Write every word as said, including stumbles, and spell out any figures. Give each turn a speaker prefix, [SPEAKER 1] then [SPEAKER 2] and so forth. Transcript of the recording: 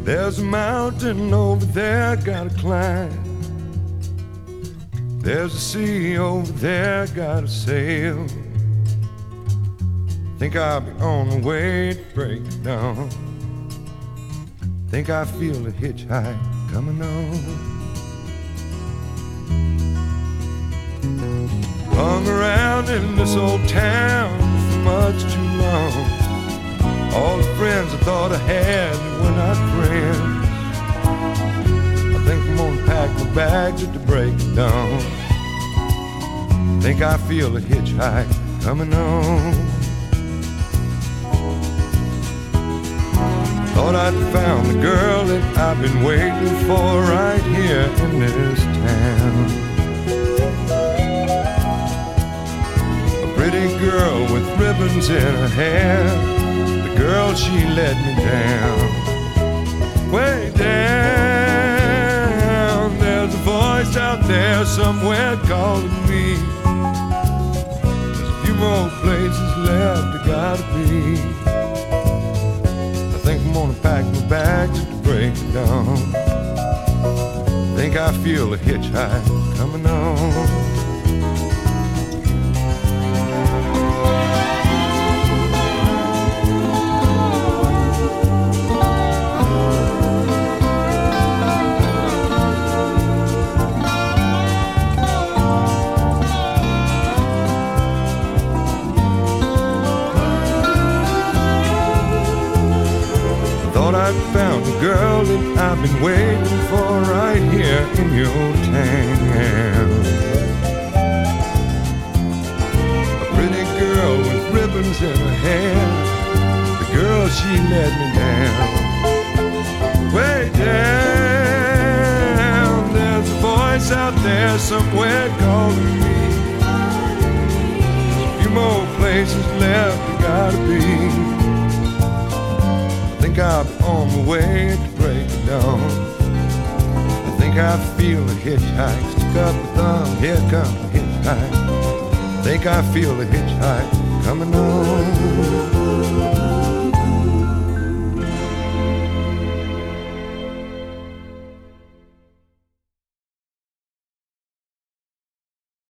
[SPEAKER 1] There's a mountain over there, gotta climb. There's a sea over there, gotta sail. Think I'll be on the way to break it down. Think I feel a hitchhike coming on. Hung around in this old town for much too long. All the friends I thought I had were not friends. I think I'm gonna pack my bags at the break of dawn. Think I feel a hitchhike coming on. Thought I'd found the girl that I've been waiting for right here in this town. A pretty girl with ribbons in her hair. The girl, she let me down. Way down. There's a voice out there somewhere calling me. There's a few more places left I gotta be. Think I'm gonna pack my bags at the break of dawn. Think I feel a hitchhike coming on. I found a girl that I've been waiting for right here in your town. A pretty girl with ribbons in her hair. The girl, she let me down. Way down. There's a voice out there somewhere calling me. There's a few more places left I gotta be. I think I'll be on my way to break it down. I think I feel a hitchhike. Stick up a thumb, here comes a hitchhike. I think I feel a hitchhike